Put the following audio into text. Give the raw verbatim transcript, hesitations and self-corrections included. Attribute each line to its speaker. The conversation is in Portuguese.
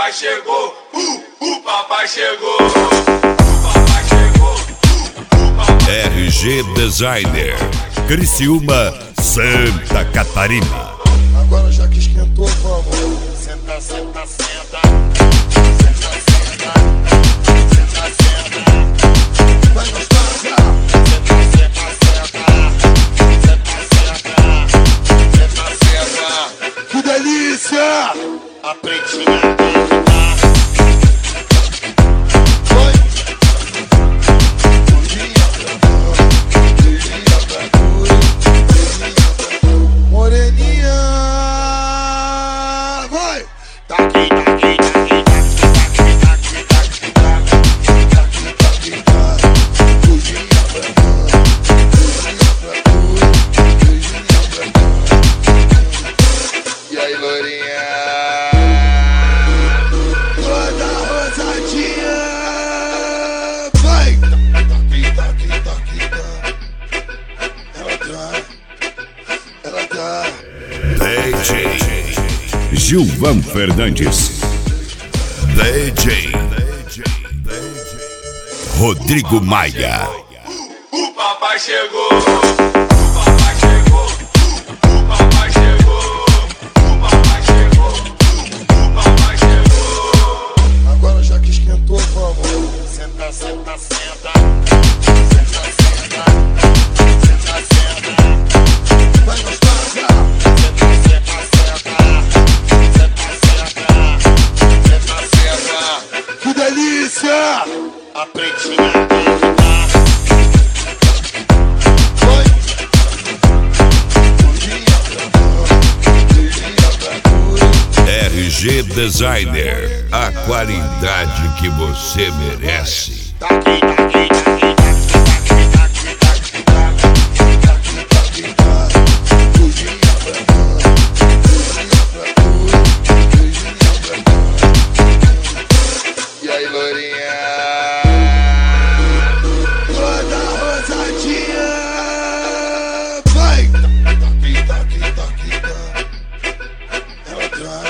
Speaker 1: papai chegou, uh, o papai chegou. O papai chegou, uh, o papai
Speaker 2: R G Designer, Criciúma, Santa Catarina.
Speaker 3: Agora já que esquentou, vamos.
Speaker 1: Senta, senta, senta.
Speaker 3: Senta, senta. Senta, senta. Vai gostosa.
Speaker 1: Senta, senta, senta. Senta, senta. Senta, senta.
Speaker 3: Que delícia!
Speaker 1: A pretinha
Speaker 3: Foi. Beijinha pra mão, beijinha pra cura, beijinha pra cura. Moreninha, vai!
Speaker 1: daqui, daqui, daqui, daqui, daqui, daqui, daqui, daqui.
Speaker 3: Beijinha pra mão, beijinha pra cura, beijinha pra cura.
Speaker 1: E aí, lourinha?
Speaker 3: Toda rosadinha, vai! Daqui, daqui, daqui, daqui. Ela trai, ela trai.
Speaker 2: D J Gilvan Fernandes, D J Rodrigo Maia.
Speaker 1: O papai chegou. O papai chegou. O papai chegou. O papai chegou. O papai chegou.
Speaker 3: Agora já que esquentou, vamos.
Speaker 1: Senta, senta, senta. Senta, senta. Senta, senta.
Speaker 3: Vai gostosa.
Speaker 1: Senta, senta, senta. Senta, senta. Senta, senta.
Speaker 3: Que delícia!
Speaker 1: A pretinha
Speaker 3: Foi. Beijinha pra mão, beijinha pra cura.
Speaker 2: R G Designer, a qualidade que você merece.
Speaker 1: daqui, daqui, daqui, daqui, daqui, daqui, daqui, daqui, daqui, daqui.
Speaker 3: Beijinha pra mão, beijinha pra cura, beijinha pra cura.
Speaker 1: E aí, lourinha?
Speaker 3: Toda rosadinha, vai! Daqui, daqui, daqui, daqui. Ela trai,